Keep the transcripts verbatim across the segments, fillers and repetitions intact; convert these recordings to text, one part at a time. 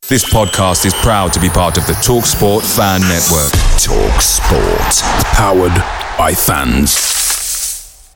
This podcast is proud to be part of the TalkSport Fan Network. TalkSport. Powered by fans.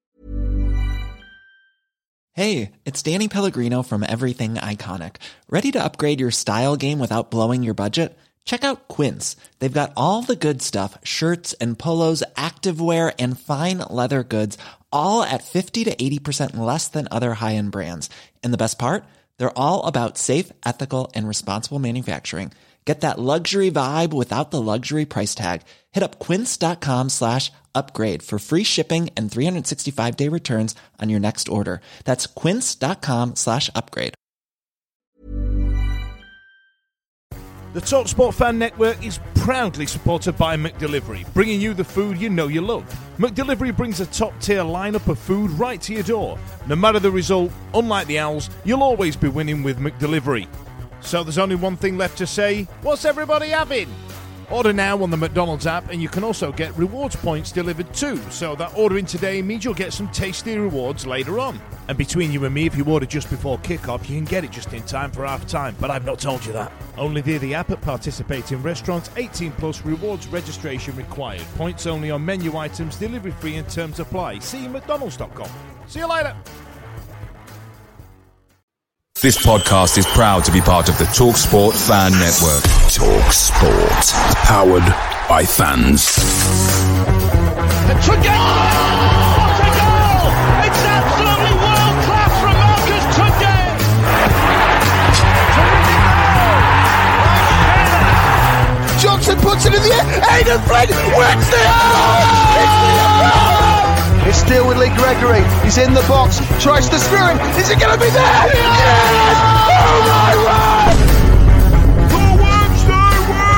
Hey, it's Danny Pellegrino from Everything Iconic. Ready to upgrade your style game without blowing your budget? Check out Quince. They've got all the good stuff, shirts and polos, activewear, and fine leather goods, all at fifty to eighty percent less than other high-end brands. And the best part? They're all about safe, ethical, and responsible manufacturing. Get that luxury vibe without the luxury price tag. Hit up quince.com slash upgrade for free shipping and three sixty-five day returns on your next order. That's quince.com slash upgrade. The TalkSport Fan Network is proudly supported by McDelivery, bringing you the food you know you love. McDelivery brings a top-tier lineup of food right to your door. No matter the result, unlike the Owls, you'll always be winning with McDelivery. So there's only one thing left to say, what's everybody having? Order now on the McDonald's app, and you can also get rewards points delivered too, so that ordering today means you'll get some tasty rewards later on. And between you and me, if you order just before kickoff, you can get it just in time for half time, but I've not told you that. Only via the app at participating restaurants, eighteen plus, rewards registration required. Points only on menu items, delivery free and terms apply. See mcdonalds dot com. See you later. This podcast is proud to be part of the TalkSport Fan Network. TalkSport. Powered by fans. To goal! To goal! It's absolutely world class from Marcus Tunde! Johnson puts it in the air. Aidan Flynn wins the goal! It's the It's still with Lee Gregory. He's in the box. Tries to screw him. Is it going to be there? Yes! Oh my word! The Wednesday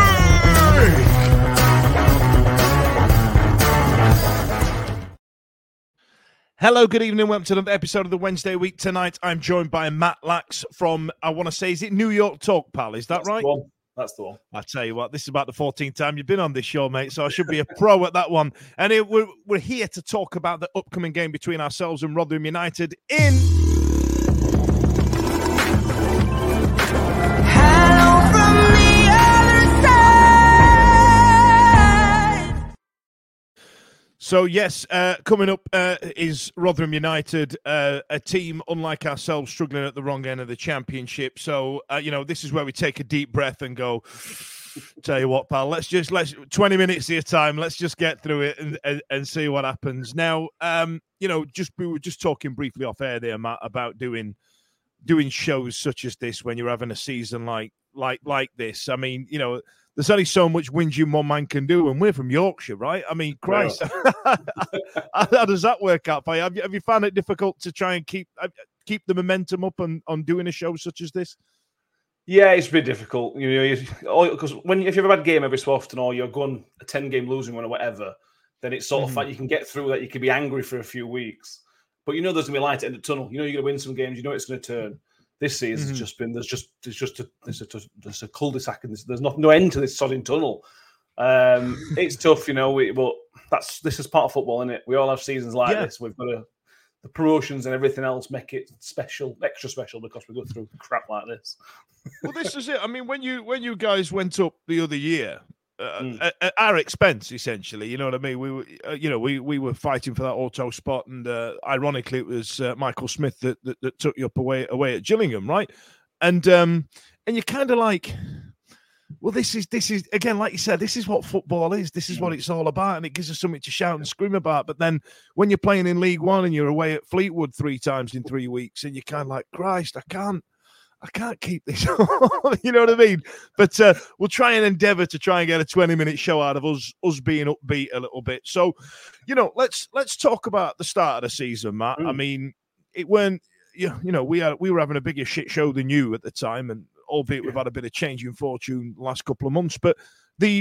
week! Hello, good evening. Welcome to another episode of the Wednesday week. Tonight, I'm joined by Matt Lax from, I want to say, is it New York Talk, pal? Is that That's right? The one. That's the one. I tell you what, this is about the fourteenth time you've been on this show, mate, so I should be a pro at that one. And it, we're, we're here to talk about the upcoming game between ourselves and Rotherham United in... Hello from the other side. So, yes, uh, coming up uh, is Rotherham United, uh, a team, unlike ourselves, struggling at the wrong end of the championship. So, uh, you know, this is where we take a deep breath and go, tell you what, pal, let's just, let's twenty minutes of your time, let's just get through it and, and, and see what happens. Now, um, you know, just we were just talking briefly off air there, Matt, about doing doing shows such as this when you're having a season like like like this. I mean, you know, there's only so much whinging one man can do, and we're from Yorkshire, right? I mean, Christ, how does that work out for you? Have you, have you found it difficult to try and keep keep the momentum up on, on doing a show such as this? Yeah, it's been difficult. You know, because when if you have a bad game every so often, or you're going a ten game losing one or whatever, then it's sort mm-hmm. of like you can get through that. You can be angry for a few weeks, but you know there's gonna be light at the tunnel. You know you're gonna win some games. You know it's gonna turn. This season mm-hmm. has just been there's just there's just a there's a, there's a cul-de-sac and there's, there's not no end to this sodding tunnel. Um, it's tough, you know. We, but that's this is part of football, isn't it? We all have seasons like yeah. this. We've got to, the promotions and everything else make it special, extra special because we go through crap like this. Well, this is it. I mean, when you when you guys went up the other year. Uh, mm. at, at our expense, essentially, you know what I mean. We were, uh, you know, we, we were fighting for that auto spot, and uh, ironically, it was uh, Michael Smith that, that that took you up away away at Gillingham, right? And um, and you're kind of like, well, this is this is again, like you said, this is what football is. This is what it's all about, and it gives us something to shout and scream about. But then when you're playing in League One and you're away at Fleetwood three times in three weeks, and you're kind of like, Christ, I can't. I can't keep this on, you know what I mean? But uh, we'll try and endeavour to try and get a twenty-minute show out of us, us being upbeat a little bit. So, you know, let's let's talk about the start of the season, Matt. Mm. I mean, it weren't, you, you know, we had, we were having a bigger shit show than you at the time, and albeit yeah. we've had a bit of change in fortune the last couple of months. But the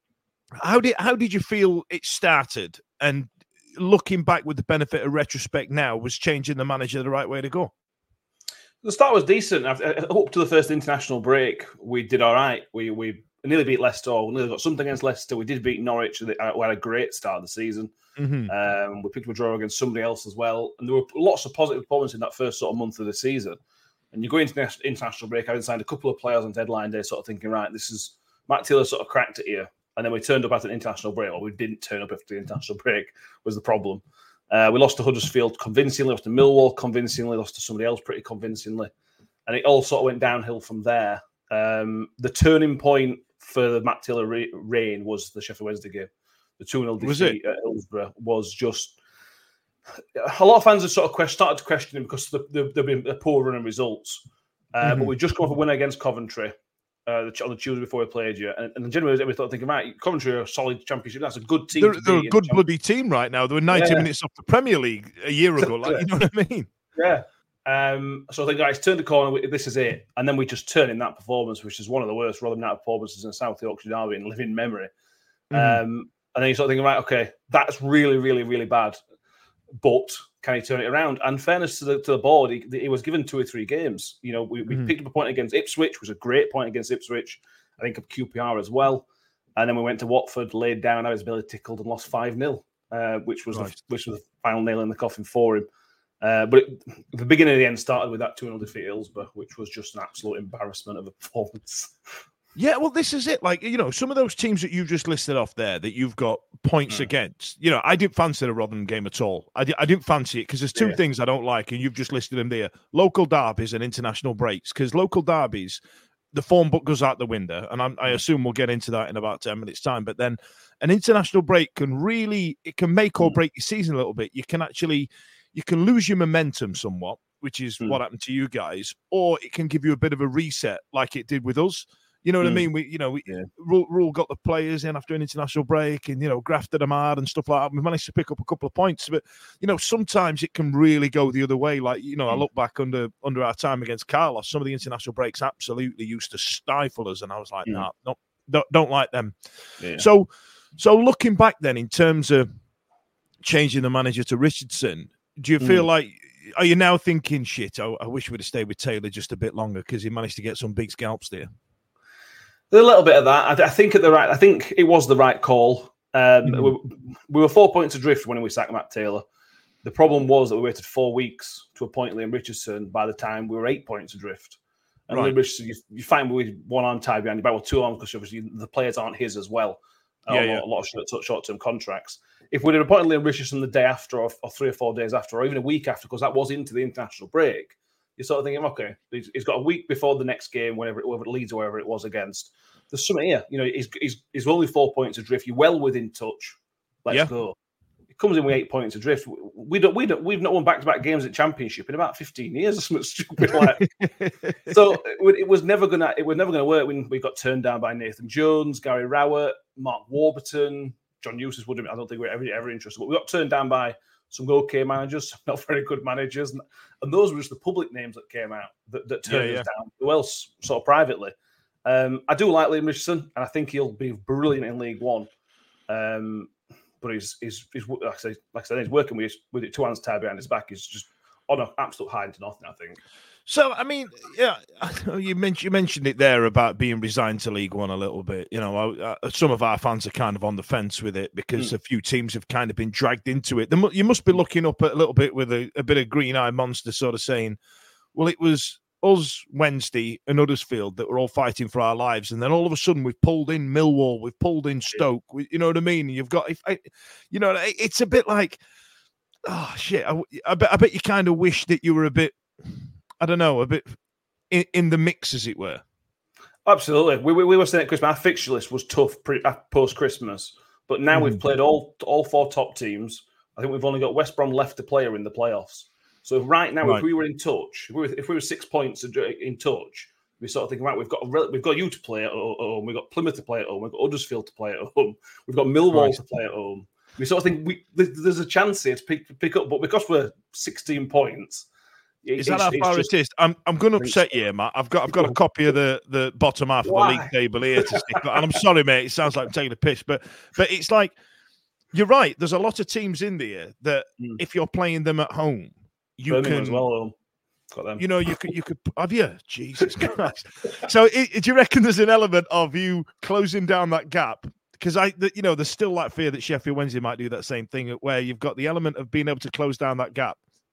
how did how did you feel it started? And looking back with the benefit of retrospect now, was changing the manager the right way to go? The start was decent. Up to the first international break, we did all right. We we nearly beat Leicester. We nearly got something against Leicester. We did beat Norwich. We had a great start of the season. Mm-hmm. Um, we picked up a draw against somebody else as well. And there were lots of positive performances in that first sort of month of the season. And you go into the international break, having signed a couple of players on deadline day, sort of thinking, right, this is Matt Taylor sort of cracked it here. And then we turned up at an international break, or we didn't turn up after the international break was the problem. Uh, we lost to Huddersfield convincingly, lost to Millwall convincingly, lost to somebody else pretty convincingly. And it all sort of went downhill from there. Um, the turning point for the Matt Taylor re- reign was the Sheffield Wednesday game. The two nil defeat at Hillsborough was just... A lot of fans have sort of quest- started to question him because they've been a poor run of results. Uh, mm-hmm. But we just come off a win against Coventry uh, on the Tuesday before we played you. And, and generally, we thought thinking, right, Coventry are a solid championship. That's a good team. They're, they're a good bloody team right now. They were ninety yeah. minutes off the Premier League a year ago. Like, you know what I mean? Yeah. Um, so I think, guys, turn the corner. This is it. And then we just turn in that performance, which is one of the worst Rotherham United performances in South Yorkshire Derby in living memory. Mm-hmm. Um, and then you sort of thinking, right, okay, that's really, really, really bad. But can he turn it around? And fairness to the to the board, he, he was given two or three games. You know, we, we mm-hmm. picked up a point against Ipswich, which was a great point against Ipswich. I think of Q P R as well. And then we went to Watford, laid down, had his belly tickled, and lost five nil, uh, which was right. the, which was the final nail in the coffin for him. Uh, but it, the beginning of the end started with that two nil defeat at Hillsborough, which was just an absolute embarrassment of a performance. Yeah, well, this is it. Like, you know, some of those teams that you've just listed off there that you've got points yeah. against, you know, I didn't fancy the Rotherham game at all. I, di- I didn't fancy it because there's two yeah. things I don't like, and you've just listed them there. Local derbies and international breaks, because local derbies, the form book goes out the window, and I'm, I assume we'll get into that in about ten minutes' time. But then an international break can really, it can make or break your season a little bit. You can actually, you can lose your momentum somewhat, which is mm. what happened to you guys, or it can give you a bit of a reset like it did with us. You know what mm. I mean? We, you know, we yeah. Rule, Rule got the players in after an international break, and you know, grafted them hard and stuff like that. We managed to pick up a couple of points, but you know, sometimes it can really go the other way. Like, you know, mm. I look back under under our time against Carlos, some of the international breaks absolutely used to stifle us, and I was like, mm. nah, no, don't, don't like them. Yeah. So, so looking back then, in terms of changing the manager to Richardson, do you feel mm. like? Are you now thinking, shit, I, I wish we'd have stayed with Taylor just a bit longer because he managed to get some big scalps there? There's a little bit of that. I, I think at the right. I think it was the right call. Um, mm-hmm. we, we were four points adrift when we sacked Matt Taylor. The problem was that we waited four weeks to appoint Liam Richardson. By the time we were eight points adrift, and right. Liam Richardson, you, you find with one arm tied behind your back, well, two arms because obviously the players aren't his as well. Yeah, yeah. A lot of short, short-term contracts. If we'd have appointed Liam Richardson the day after, or, or three or four days after, or even a week after, because that was into the international break, you're sort of thinking, okay, he's, he's got a week before the next game, whenever it, whether it Leeds or wherever it was against. There's something here. You know, he's, he's, he's only four points adrift. You're well within touch. Let's yeah. go. He comes in with eight points adrift. We don't, we don't, we've not won back-to-back games at Championship in about fifteen years or something stupid like. So it, it was never gonna. It was never gonna work when we got turned down by Nathan Jones, Gary Rowett, Mark Warburton, John Eustace. Would have. I don't think we we're ever ever interested. But we got turned down by some okay managers, some not very good managers, and, and those were just the public names that came out that, that turned yeah, yeah. us down. Who else, sort of privately? Um, I do like Liam Richardson, and I think he'll be brilliant in League One. Um, but he's, he's, he's like I say, like I said, he's working with his, with it two hands tied behind his back. He's just on an absolute high to nothing, I think. So, I mean, yeah, you mentioned you mentioned it there about being resigned to League One a little bit. You know, uh, some of our fans are kind of on the fence with it because mm. a few teams have kind of been dragged into it. You must be looking up a little bit with a, a bit of green-eyed monster sort of saying, well, it was us Wednesday and Huddersfield that were all fighting for our lives, and then all of a sudden we've pulled in Millwall, we've pulled in Stoke. We, you know what I mean? You've got, if I, you know, it's a bit like, oh shit. I, I bet, I bet you kind of wish that you were a bit, I don't know, a bit in, in the mix, as it were. Absolutely. We we, we were saying at Christmas, our fixture list was tough pre, post Christmas, but now mm. we've played all all four top teams. I think we've only got West Brom left to play in the playoffs. So right now, right. if we were in touch, if we were, if we were six points in touch, we sort of think, right, we've got a, we've got you to play at home, we've got Plymouth to play at home, we've got Huddersfield to play at home, we've got Millwall right. to play at home. We sort of think we there's a chance here to pick pick up, but because we're sixteen points, is that how far just, it is? I'm I'm going to upset you, Matt. I've got I've got a copy of the, the bottom half of Why? the league table here to stick, and I'm sorry, mate. It sounds like I'm taking a piss, but but it's like you're right. There's a lot of teams in there that mm. if you're playing them at home. You Birmingham can, as well. Got them. You know, you could, you could have you, Jesus Christ. So, it, do you reckon there's an element of you closing down that gap? Because I, the, you know, there's still that fear that Sheffield Wednesday might do that same thing, where you've got the element of being able to close down that gap,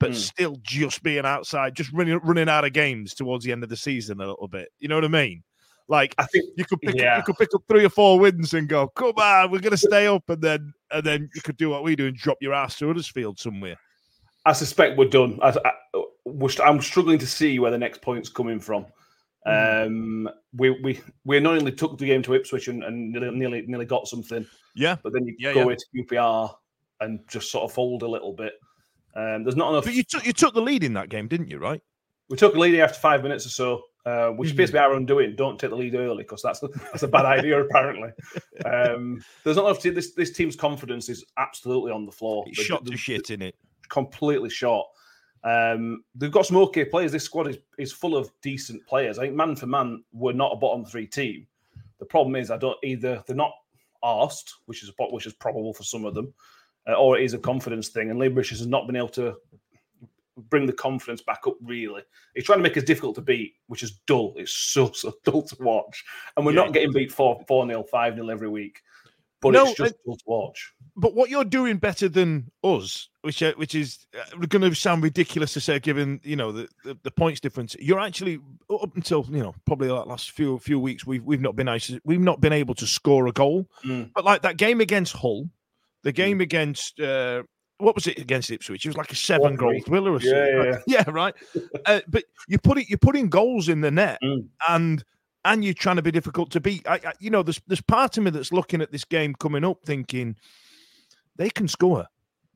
but Mm. still just being outside, just running running out of games towards the end of the season a little bit. You know what I mean? Like I think you could pick yeah. up, you could pick up three or four wins and go, come on, we're gonna stay up, and then and then you could do what we do and drop your ass to Huddersfield somewhere. I suspect we're done. I, I, we're, I'm struggling to see where the next point's coming from. Mm. Um, we we we not only took the game to Ipswich and, and nearly, nearly nearly got something, Yeah, but then you Yeah, go yeah. away to Q P R and just sort of fold a little bit. Um, there's not enough. but you took you took the lead in that game, didn't you? Right? We took a lead after five minutes or so, uh, which is Mhm. basically our undoing. Don't take the lead early because that's that's a bad idea apparently. Um, there's not enough. To, this this team's confidence is absolutely on the floor. It's They're- shot to they're shit in it. completely short. Um, they've got some okay players. This squad is, is full of decent players. I think man for man, we're not a bottom three team. The problem is, I don't either. They're not arsed, which is which is probable for some of them, uh, or it is a confidence thing. And Liam Richards has not been able to bring the confidence back up. Really, he's trying to make us difficult to beat, which is dull. It's so so dull to watch, and we're Yeah. not getting beat four four nil, five nil every week. But No, it's just dull to watch. But what you're doing better than us, which uh, which is uh, going to sound ridiculous to say, given you know the, the, the points difference, you're actually up until you know probably the last few few weeks we've we've not been nice, we've not been able to score a goal. Mm. But like that game against Hull, the game against uh, what was it against Ipswich? It was like a seven goal One-three. thriller or Yeah, something. yeah, right? yeah, right. uh, but you put it, you're putting goals in the net, Mm. and. And you're trying to be difficult to beat. I, I, you know, there's there's part of me that's looking at this game coming up, thinking they can score.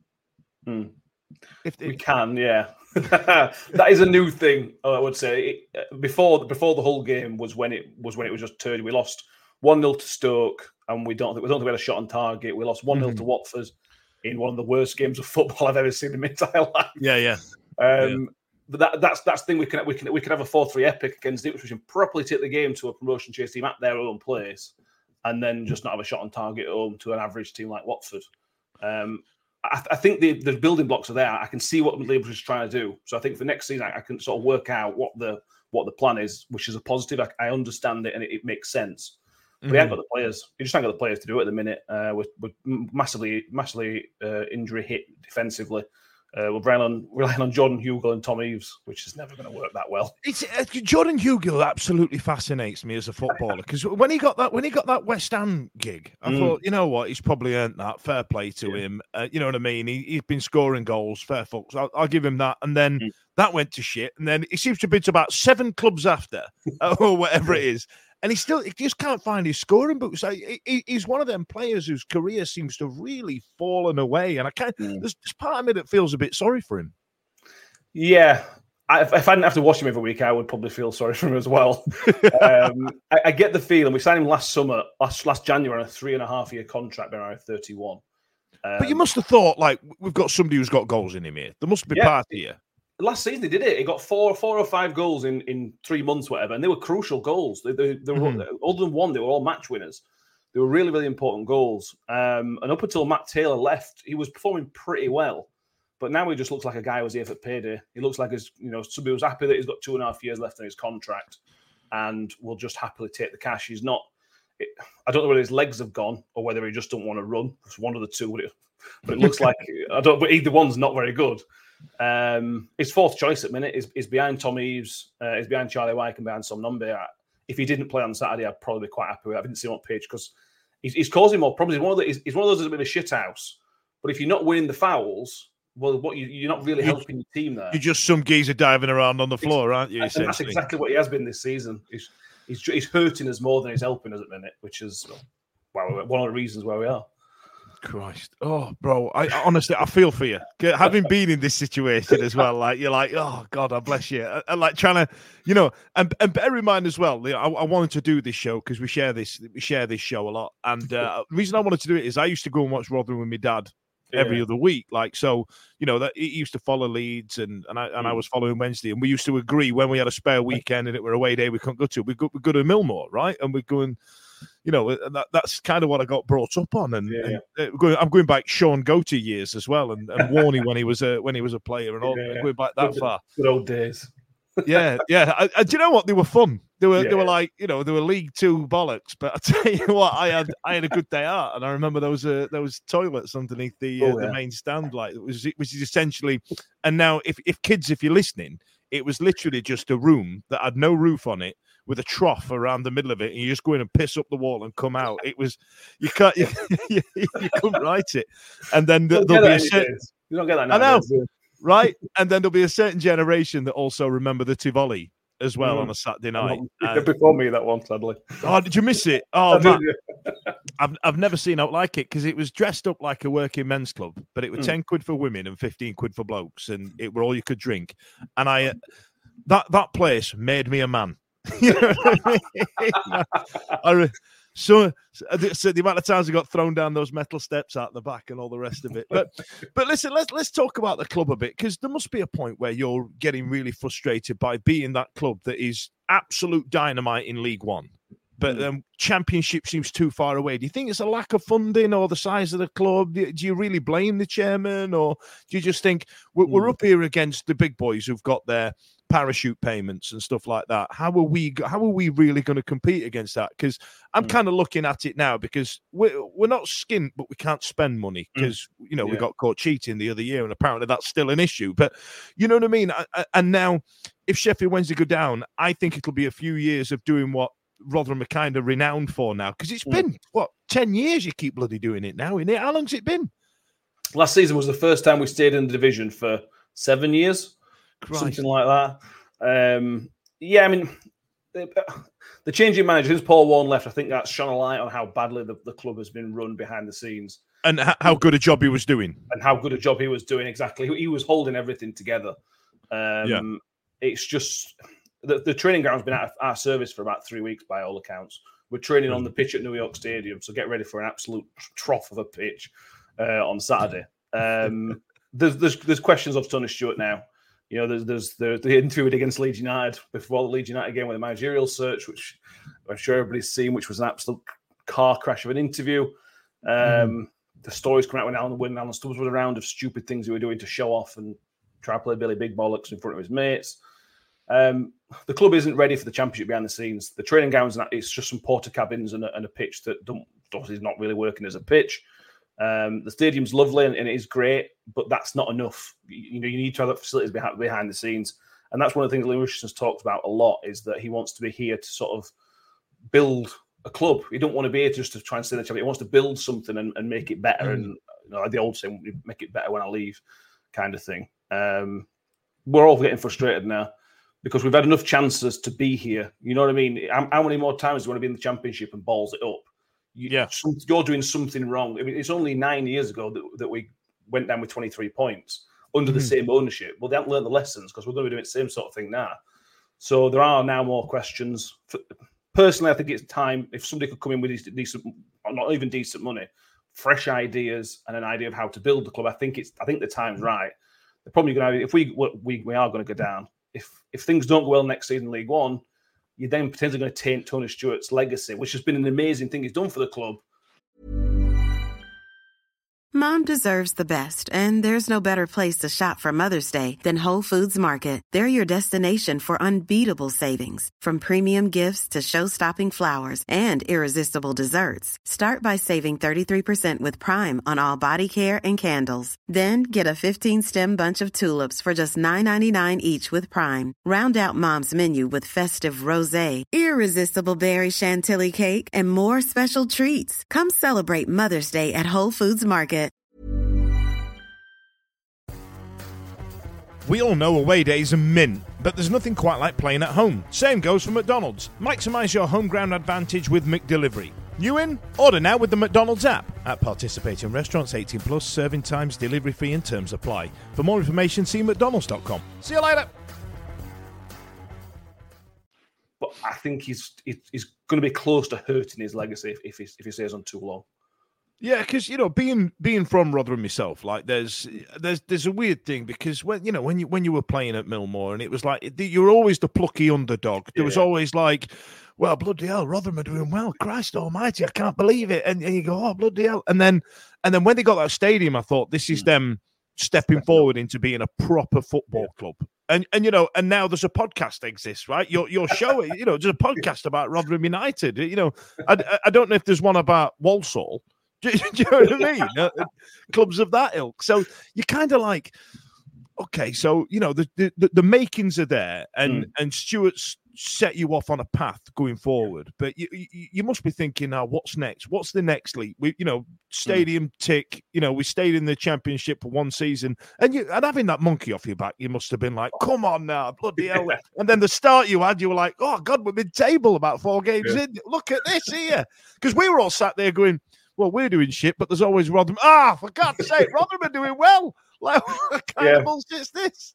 Mm. If We they, can, yeah. That is a new thing. I would say it, before before the whole game was when it was when it was just turning. We lost one nil to Stoke, and we don't think we don't think we had a shot on target. We lost one nil Mhm. to Watford in one of the worst games of football I've ever seen in my entire life. yeah, yeah, Um, But that, that's that's the thing. We can we can we can have a four three epic against Ipswich and properly take the game to a promotion chase team at their own place, and then just not have a shot on target at home to an average team like Watford. Um, I, I think the, the building blocks are there. I can see what Liverpool is trying to do. So I think for next season, I, I can sort of work out what the what the plan is, which is a positive. I, I understand it and it, it makes sense. But Mhm. we haven't got the players. You just haven't got the players to do it at the minute. Uh, we're, we're massively, massively uh, injury hit defensively. Uh, we're relying on, relying on Jordan Hugill and Tom Eaves, which is never going to work that well. It's uh, Jordan Hugill absolutely fascinates me as a footballer because when he got that when he got that West Ham gig, I Mm. thought, you know what, he's probably earned that. Fair play to Yeah. him. Uh, you know what I mean? He, he's been scoring goals. Fair fucks. I'll, I'll give him that. And then Mm. that went to shit. And then he seems to have been to about seven clubs after, or whatever it is. And he still he just can't find his scoring boots. So he, he- he's one of them players whose career seems to have really fallen away. And I can't. Mm. There's, there's part of me that feels a bit sorry for him. Yeah. I, if I didn't have to watch him every week, I would probably feel sorry for him as well. um, I, I get the feeling. We signed him last summer, last last January, on a three and a half year contract, when I was thirty-one. Um, But you must have thought, like, we've got somebody who's got goals in him here. There must be Yeah. part here. Last season, they did it. He got four, four or five goals in, in three months, whatever, and they were crucial goals. They, they, they were Mhm. other than one, they were all match winners. They were really, really important goals. Um, and up until Matt Taylor left, he was performing pretty well. But now he just looks like a guy who was here for payday. He looks like his, you know, somebody who's happy that he's got two and a half years left on his contract, and will just happily take the cash. He's not. It, I don't know whether his legs have gone or whether he just don't want to run. It's one of the two. But it, but it looks like I don't. But either one's not very good. Um, his fourth choice at the minute is, is behind Tom Eaves, uh, is behind Charlie Wyke and behind Sam Nombe. If he didn't play on Saturday, I'd probably be quite happy with it. I didn't see him on pitch because he's, he's causing more problems. He's one of the, he's, he's one of those that's a bit of a shit house. But if you're not winning the fouls, well, what you, you're not really You- helping your team there. You're just some geezer diving around on the floor, aren't you? And that's Essentially. exactly what he has been this season. He's, he's he's hurting us more than he's helping us at the minute, which is well, one of the reasons where we are. Christ, oh, bro, I, I honestly, I feel for you. G- Having been in this situation as well, like you're like, oh God, I bless you. I, I like trying to, you know, and, and bear in mind as well, you know, I, I wanted to do this show because we share this, we share this show a lot, and uh, the reason I wanted to do it is I used to go and watch Rotherham with my dad every Yeah. other week, like so, you know, that he used to follow Leeds, and and I and I Mm. was following Wednesday, and we used to agree when we had a spare weekend and it were away day we couldn't go to, we go we go to Millmore, right, and we're going. You know, and that, that's kind of what I got brought up on, and, Yeah, and uh, going, I'm going back Sean Goatee years as well, and, and Warney when he was a when he was a player, and all Yeah, yeah. going back that Good- far. Good old days. yeah, yeah. I, I, do you know what? They were fun. They were, Yeah. they were like, you know, they were League Two bollocks. But I tell you what, I had, I had a good day out, and I remember there was a, there was toilets underneath the, uh, Oh, yeah. the main stand. Like it was, it was essentially. And now, if, if kids, if you're listening, it was literally just a room that had no roof on it, with a trough around the middle of it, and you just go in and piss up the wall and come out. It was, you can't, you, you, you couldn't write it. And then You the, don't there'll get be a that certain, nowadays. You don't get that I know. nowadays, do you? right? And then there'll be a certain generation that also remember the Tivoli as well Mm. on a Saturday I'm night. not- Uh, before me, that one, sadly. oh, did you miss it? Oh, I did, man. yeah. I've I've never seen out like it because it was dressed up like a working men's club, but it was Mm. ten quid for women and fifteen quid for blokes, and it were all you could drink. And I, uh, that that place made me a man. You know what I mean? I re- so, so the amount of times I got thrown down those metal steps out the back and all the rest of it. But but listen, let's let's talk about the club a bit, because there must be a point where you're getting really frustrated by being that club that is absolute dynamite in League One, but Mm. um, Championship seems too far away. Do you think it's a lack of funding or the size of the club? Do do you really blame the chairman, or do you just think we're, we're Mm. up here against the big boys who've got their parachute payments and stuff like that? How are we? How are we really going to compete against that? Because I'm Mm. kind of looking at it now, because we're we're not skint, but we can't spend money because you know we Yeah. got caught cheating the other year, and apparently that's still an issue. But you know what I mean. I, I, and now, if Sheffield Wednesday go down, I think it'll be a few years of doing what Rotherham are kind of renowned for now, because it's Mm. been what ten years you keep bloody doing it now, isn't it? How long's it been? Last season was the first time we stayed in the division for seven years, Christ. something like that. Um, yeah, I mean, the, the changing manager, since Paul Warne left, I think that's shone a light on how badly the, the club has been run behind the scenes And h- how good a job he was doing. and how good a job he was doing. Exactly. He was holding everything together. Um, Yeah. It's just the, the training ground's been out of our service for about three weeks by all accounts. We're training on the pitch at New York Stadium, so get ready for an absolute trough of a pitch uh, on Saturday. Um, there's, there's there's questions of Tony Stewart now. You know, there's there's the, the interview against Leeds United before the Leeds United game with the managerial search, which I'm sure everybody's seen, which was an absolute car crash of an interview. Um, Mm-hmm. The stories coming out when Alan, when Alan Stubbs was around of stupid things he was doing to show off and try to play Billy Big Bollocks in front of his mates. Um, the club isn't ready for the Championship behind the scenes. The training grounds, it's just some porter cabins and a, and a pitch that don't, obviously is not really working as a pitch. Um, the stadium's lovely and, and it is great, but that's not enough. You, you know, you need to have that facilities behind, behind the scenes, and that's one of the things Lee Richardson's talked about a lot, is that he wants to be here to sort of build a club. He don't want to be here just to try and stay in the Championship. He wants to build something and, and make it better. Mm. And you know, like the old saying, make it better when I leave, kind of thing. Um, we're all getting frustrated now, because we've had enough chances to be here. You know what I mean? How, how many more times do you want to be in the Championship and balls it up? You, Yeah. some, you're doing something wrong. I mean, it's only nine years ago that, that we went down with twenty-three points under the Mhm. same ownership. Well, they haven't learned the lessons, because we're going to be doing the same sort of thing now. So there are now more questions. For, personally, I think it's time, if somebody could come in with decent, decent, or not even decent money, fresh ideas and an idea of how to build the club. I think it's. I think the time's right. They're probably going to. If we we we are going to go down. If if things don't go well next season in League One, you're then potentially going to taint Tony Stewart's legacy, which has been an amazing thing he's done for the club. Mom deserves the best, and there's no better place to shop for Mother's Day than Whole Foods Market. They're your destination for unbeatable savings, from premium gifts to show-stopping flowers and irresistible desserts. Start by saving thirty-three percent with Prime on all body care and candles. Then get a fifteen-stem bunch of tulips for just nine ninety-nine each with Prime. Round out Mom's menu with festive rosé, irresistible berry chantilly cake, and more special treats. Come celebrate Mother's Day at Whole Foods Market. We all know away days are mint, but there's nothing quite like playing at home. Same goes for McDonald's. Maximise your home ground advantage with McDelivery. You in? Order now with the McDonald's app. At participating restaurants, eighteen plus, serving times, delivery fee and terms apply. For more information, see mcdonalds dot com. See you later. But I think he's he's going to be close to hurting his legacy if if he, if he stays on too long. Yeah, because you know, being being from Rotherham myself, like there's there's there's a weird thing, because when you know when you when you were playing at Millmoor, and it was like you were always the plucky underdog. There was Yeah. always like, well, bloody hell, Rotherham are doing well. Christ Almighty, I can't believe it. And, and you go, oh bloody hell. And then and then when they got that stadium, I thought this is them stepping forward into being a proper football club. And and you know, and now there's a podcast exists, right? Your your show, you know, there's a podcast about Rotherham United. You know, I, I don't know if there's one about Walsall. Do, do you know what I mean? Uh, clubs of that ilk. So you kind of like, okay, so you know the the, the makings are there, and mm. and Stuart's set you off on a path going forward. But you you, you must be thinking now, what's next? What's the next leap? We you know, stadium mm. tick. You know, we stayed in the Championship for one season, and you and having that monkey off your back, you must have been like, come on now, bloody hell! And then the start you had, you were like, oh God, we're mid-table about four games yeah. in. Look at this here, because we were all sat there going, well, we're doing shit, but there's always Rotherham. Ah, for God's sake, Rotherham are doing well. Like, what kind yeah. of bullshit's this?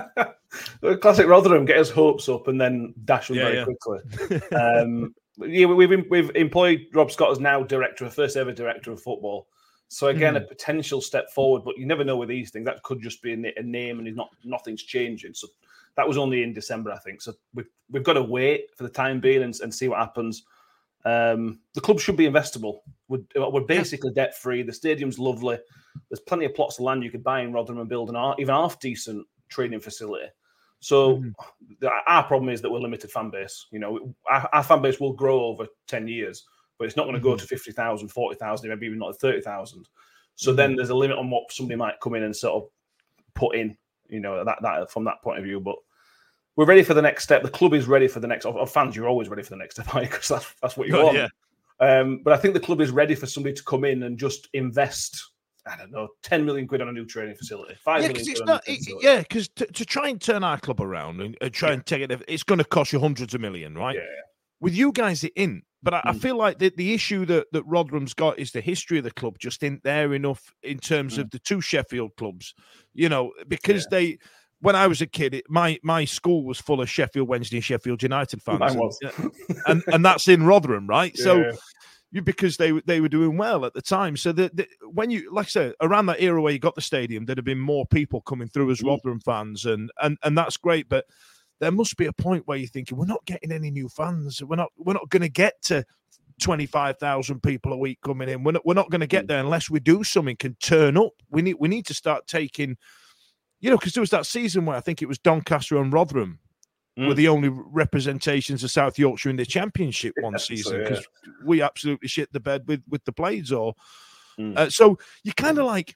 Classic Rotherham, get his hopes up and then dash them yeah, very yeah. quickly. um, yeah, we've we've employed Rob Scott as now director, first ever director of football. So again, mm. a potential step forward, but you never know with these things. That could just be a, a name, and he's not nothing's changing. So that was only in December, I think. So we've we've got to wait for the time being and, and see what happens. Um, the club should be investable. We're, we're basically yeah. debt free. The stadium's lovely. There's plenty of plots of land you could buy in Rotherham and build an even half decent training facility. So mm. the, our problem is that we're limited fan base. You know, our, our fan base will grow over ten years, but it's not going to mm. go to fifty thousand, forty thousand, maybe even not thirty thousand. So mm. then there's a limit on what somebody might come in and sort of put in, you know, that, that from that point of view. But we're ready for the next step. The club is ready for the next. Of fans, you're always ready for the next step, because that's that's what you oh, want. Yeah. Um, but I think the club is ready for somebody to come in and just invest. I don't know, ten million quid on a new training facility. Five yeah, million. It's not, it, yeah, because to, to try and turn our club around and, and try yeah. and take it, it's going to cost you hundreds of million, right? Yeah. With you guys, it in. But I, mm. I feel like the, the issue that, that Rotherham's got is the history of the club just isn't there enough in terms mm. of the two Sheffield clubs. You know, because yeah. they. When I was a kid, it, my my school was full of Sheffield Wednesday and Sheffield United fans, Mine was. and, and and that's in Rotherham, right? Yeah. So, you because they they were doing well at the time. So that the, when you, like I said, around that era where you got the stadium, there'd have been more people coming through as mm. Rotherham fans, and and and that's great. But there must be a point where you're thinking, we're not getting any new fans. We're not we're not going to get to twenty-five thousand people a week coming in. We're not we're not going to get there unless we do something, can turn up. We need we need to start taking. You know, because there was that season where I think it was Doncaster and Rotherham mm. were the only representations of South Yorkshire in the Championship one season, because so, yeah. we absolutely shit the bed with, with the Blades. Or mm. uh, so you kind of like,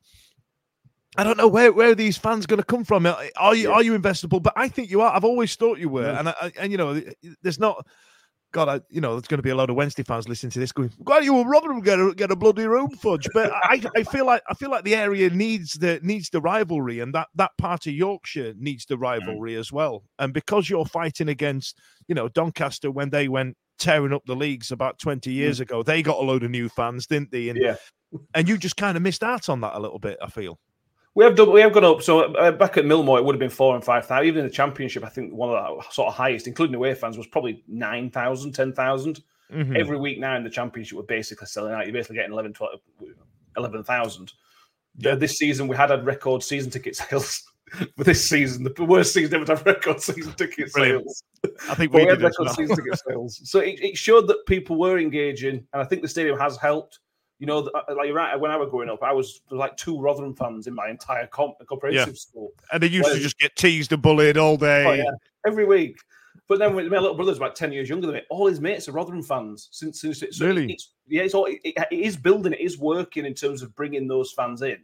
I don't know where, where are these fans going to come from. Are you yeah. are you investable? But I think you are. I've always thought you were, mm. and I, and you know, there's not. God, I, you know, there's going to be a lot of Wednesday fans listening to this going, "God, you will Rotherham get a, get a bloody room fudge." But I, I feel like I feel like the area needs the needs the rivalry, and that that part of Yorkshire needs the rivalry mm. as well. And because you're fighting against, you know, Doncaster when they went tearing up the leagues about twenty years mm. ago, they got a load of new fans, didn't they? And yeah, and you just kind of missed out on that a little bit, I feel. We have done, we have gone up. So uh, back at Millmoor, it would have been four and five thousand. Even in the Championship, I think one of the sort of highest, including away fans, was probably nine thousand, ten thousand. Mm-hmm. Every week now in the Championship, we're basically selling out. You're basically getting eleven, twelve, eleven thousand. Yeah. Uh, this season, we had had record season ticket sales. For this season, the worst season ever to have record season ticket Brilliant. sales. I think we, we had did record season ticket sales. So it, it showed that people were engaging, and I think the stadium has helped. You know, like you're right. When I was growing up, I was, there was like two Rotherham fans in my entire comp- comprehensive yeah. school, and they used Whereas, to just get teased and bullied all day, oh, yeah, every week. But then my little brother's about ten years younger than me. All his mates are Rotherham fans since since it, so really, it's, yeah, it's all it, it is building, it is working in terms of bringing those fans in.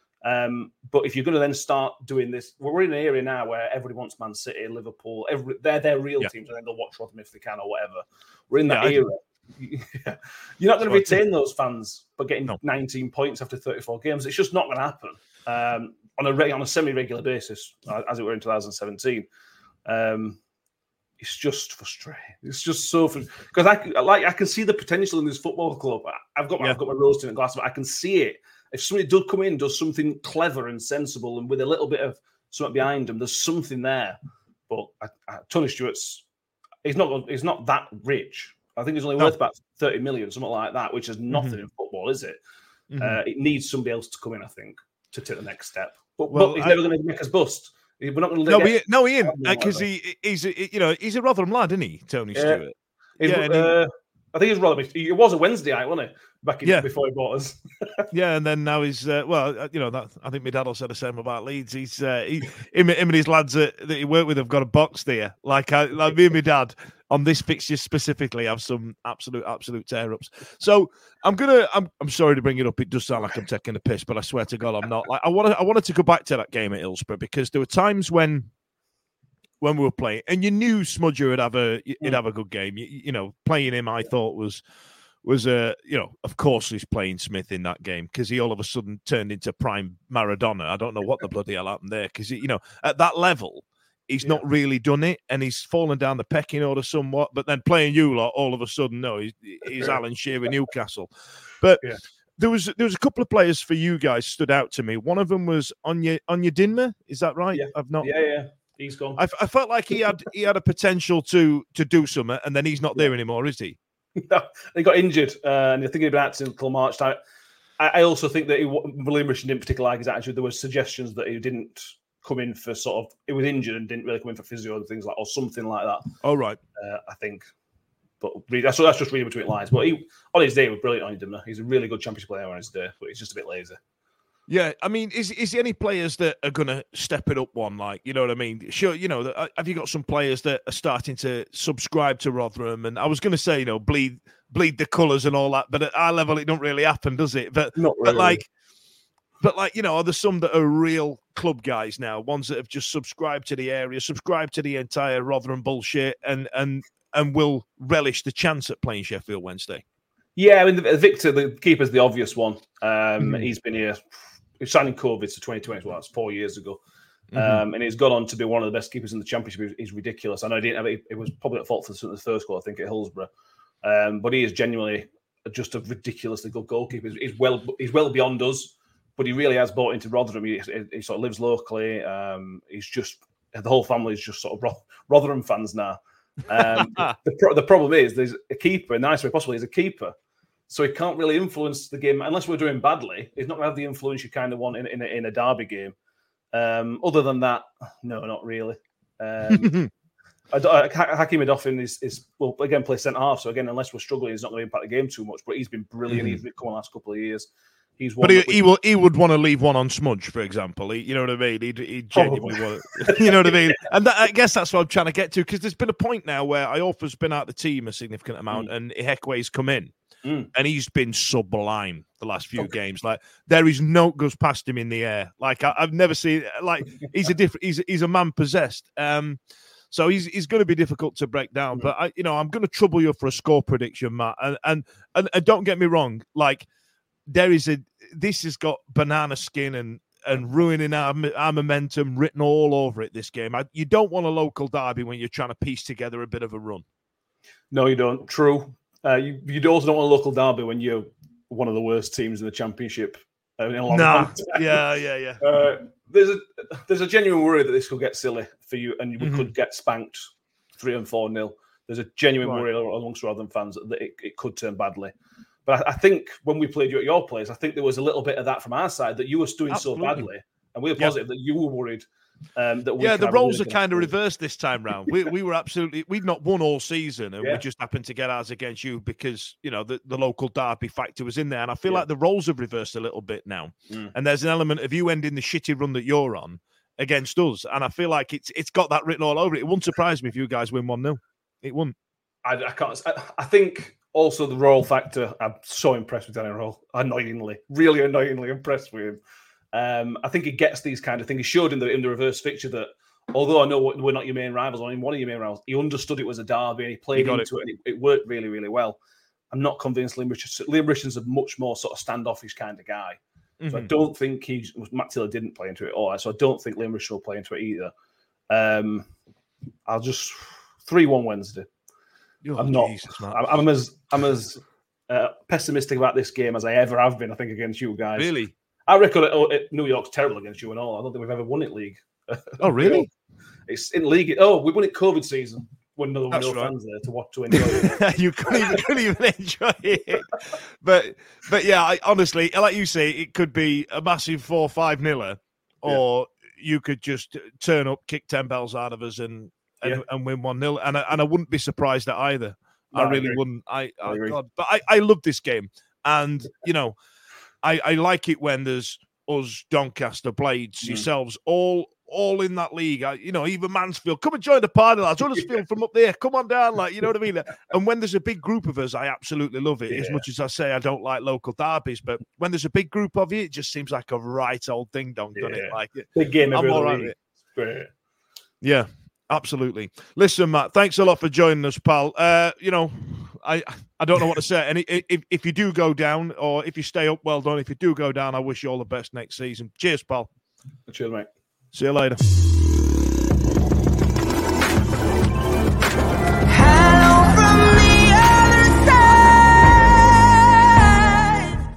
Um, but if you're going to then start doing this, we're in an area now where everybody wants Man City, Liverpool, every, they're their real yeah. teams, and then they'll watch Rotherham if they can or whatever. We're in that yeah, era. Yeah. You're not going to retain those fans, but getting no. nineteen points after thirty-four games, it's just not going to happen um, on a re- on a semi-regular basis, as it were in twenty seventeen. Um, it's just frustrating. It's just so frustrating because I like I can see the potential in this football club. I've got my, yeah. I've got my rose tinted glass, but I can see it. If somebody does come in, does something clever and sensible, and with a little bit of something behind them, there's something there. But I, I, Tony Stewart's, he's not he's not that rich. I think it's only worth about thirty million, something like that, which is nothing mm-hmm. in football, is it? Mm-hmm. Uh, it needs somebody else to come in, I think, to take the next step. But, well, but he's I, never going to make us bust. We're not going to. No, get, no, Ian, because uh, he he's a, you know he's a Rotherham lad, isn't he, Tony yeah. Stewart? It, yeah, uh, I think it was rather. It was a Wednesday night, wasn't it? Back in, yeah. before he bought us. yeah, and then now he's uh, well, you know, that I think my dad will say the same about Leeds. He's uh, he, him, him and his lads that, that he worked with have got a box there. Like, I, like me and my dad on this fixture specifically have some absolute, absolute tear ups. So I'm gonna, I'm, I'm sorry to bring it up. It does sound like I'm taking a piss, but I swear to God, I'm not. Like, I wanted, I wanted to go back to that game at Hillsborough because there were times when. When we were playing, and you knew Smudger would have a, he'd mm. have a good game. You, you know, playing him, I thought was, was a, you know, of course he's playing Smith in that game because he all of a sudden turned into prime Maradona. I don't know what the bloody hell happened there because you know at that level he's yeah. not really done it, and he's fallen down the pecking order somewhat. But then playing you lot, all of a sudden, no, he's, he's Alan Shearer Newcastle. But yeah. there was there was a couple of players for you guys stood out to me. One of them was Anya Anya Dinma. Is that right? Yeah. I've not. Yeah, yeah. He's gone. I, I felt like he had he had a potential to to do something, and then he's not there anymore, is he? No, he got injured, uh, and I think he'd been out until March time. I, I also think that he, William Richardson didn't particularly like his attitude. There were suggestions that he didn't come in for sort of he was injured and didn't really come in for physio and things like or something like that. Oh right, uh, I think. But that's that's just reading between lines. But he on his day he was brilliant on Dimmer. He's a really good championship player on his day, but he's just a bit lazy. Yeah, I mean, is is there any players that are going to step it up one? Like, you know what I mean? Sure, you know, have you got some players that are starting to subscribe to Rotherham? And I was going to say, you know, bleed bleed the colours and all that, but at our level, it don't really happen, does it? But Not really. But like, but like, you know, are there some that are real club guys now? Ones that have just subscribed to the area, subscribed to the entire Rotherham bullshit, and and and will relish the chance at playing Sheffield Wednesday. Yeah, I mean, Victor, the keeper's the obvious one. Um, mm. He's been here. He signed in COVID to twenty twenty. Well, that's four years ago. Mm-hmm. Um, and he's gone on to be one of the best keepers in the Championship. He's ridiculous. I know he didn't have it. It was probably at fault for the first goal, I think, at Hillsborough. Um, but he is genuinely just a ridiculously good goalkeeper. He's, he's well he's well beyond us, but he really has bought into Rotherham. He, he sort of lives locally. Um, he's just, the whole family is just sort of Rotherham fans now. Um, the, pro- the problem is there's a keeper, in the nicest way possible, he's a keeper. So he can't really influence the game unless we're doing badly. He's not going to have the influence you kind of want in, in, a, in a derby game. Um, other than that, no, not really. Um, I, I, Hakeem Adofin is, is, well, again, plays centre half. So again, unless we're struggling, he's not going to impact the game too much. But he's been brilliant. Mm-hmm. He's been coming the last couple of years. He's one but he, we, he will he would want to leave one on Smudge, for example. He, you know what I mean? He'd, he'd genuinely want to, you know what I mean? And that, I guess that's what I'm trying to get to, because there's been a point now where Iorfa's been out of the team a significant amount, mm. and Ihekwe's come in. Mm. And he's been sublime the last few okay. games. Like, there is no goes past him in the air. Like, I, I've never seen. Like, he's a different. He's he's a man possessed. Um, so he's he's going to be difficult to break down. Mm. But I, you know, I'm going to trouble you for a score prediction, Matt. And and and, and don't get me wrong. Like, there is a. This has got banana skin and and ruining our, our momentum written all over it. This game. I, you don't want a local derby when you're trying to piece together a bit of a run. No, you don't. True. Uh, you, you also don't want a local derby when you're one of the worst teams in the Championship. Uh, in a long nah. time. Yeah, yeah, yeah. Uh, there's a there's a genuine worry that this could get silly for you, and we mm-hmm. could get spanked three and four nil. There's a genuine right. worry amongst Rotherham fans that it, it could turn badly. But I, I think when we played you at your place, I think there was a little bit of that from our side, that you were doing Absolutely. so badly, and we were positive yep. that you were worried. Um, that we yeah, the roles really are kind of reversed this time round. we we were absolutely we'd not won all season, and yeah. we just happened to get ours against you because you know the, the local derby factor was in there. And I feel yeah. like the roles have reversed a little bit now. Mm. And there's an element of you ending the shitty run that you're on against us, and I feel like it's it's got that written all over it. It wouldn't surprise me if you guys win one nil. It wouldn't. I, I can't. I, I think also the Royal factor. I'm so impressed with Danny Royal. Annoyingly, really annoyingly impressed with him. Um, I think he gets these kind of things. He showed in the in the reverse fixture that although I know we're not your main rivals, or in one of your main rivals, he understood it was a derby and he played he into it. it and it, it worked really, really well. I'm not convinced Liam Richardson. Liam Richardson's a much more sort of standoffish kind of guy. Mm-hmm. So I don't think he's Matt Taylor didn't play into it all. So I don't think Liam Richardson will play into it either. Um, I'll just three one Wednesday. Oh, I'm not. Jesus, I'm, I'm as I'm as uh, pessimistic about this game as I ever have been. I think against you guys. Really. I reckon it, it, New York's terrible against you and all. I don't think we've ever won it league. Oh, really? It's in league. Oh, we won it COVID season when there were no right. fans there to watch to enjoy it. you couldn't even, couldn't even enjoy it. But but yeah, I, honestly, like you say, it could be a massive four five niller, or yeah. you could just turn up, kick ten bells out of us, and and, yeah. and win one nil. And I, and I wouldn't be surprised at either. I No, I really agree. wouldn't. I, I I agree. God, but I, I love this game, and you know, I, I like it when there's us Doncaster Blades Mm. yourselves all all in that league. I, you know, even Mansfield, come and join the party, lads. Huddersfield from up there, come on down, like you know what I mean. And when there's a big group of us, I absolutely love it. As Yeah. much as I say I don't like local derbies, but when there's a big group of you, it just seems like a right old ding dong, doesn't it? Yeah. Like it. Big game I'm every all other right week. with it. Great. Yeah, absolutely. Listen, Matt, thanks a lot for joining us, pal. Uh, you know, I I don't know what to say. And if, if you do go down, or if you stay up, well done. If you do go down, I wish you all the best next season. Cheers, pal. Cheers, mate. See you later. Hello from the other side.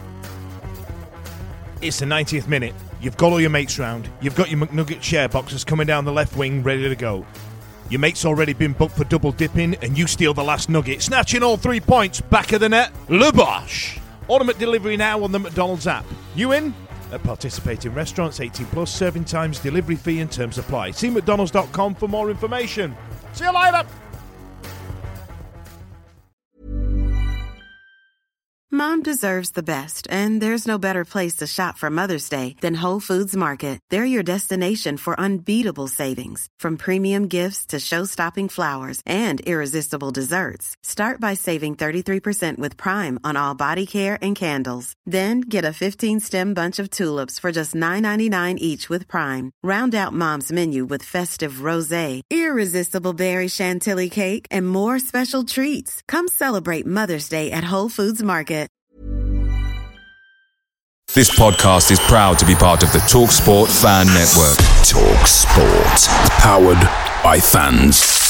It's the ninetieth minute. You've got all your mates round. You've got your McNugget share boxes coming down the left wing, ready to go. Your mate's already been booked for double dipping, and you steal the last nugget, snatching all three points back of the net. Le Bosch. Automatic delivery now on the McDonald's app. You in? At participating restaurants, eighteen plus, serving times, delivery fee and terms apply. See mcdonalds dot com for more information. See you later. Mom deserves the best, and there's no better place to shop for Mother's Day than Whole Foods Market. They're your destination for unbeatable savings, from premium gifts to show-stopping flowers and irresistible desserts. Start by saving thirty-three percent with Prime on all body care and candles. Then get a fifteen-stem bunch of tulips for just nine ninety-nine each with Prime. Round out Mom's menu with festive rosé, irresistible berry chantilly cake, and more special treats. Come celebrate Mother's Day at Whole Foods Market. This podcast is proud to be part of the TalkSport Fan Network. TalkSport. Powered by fans.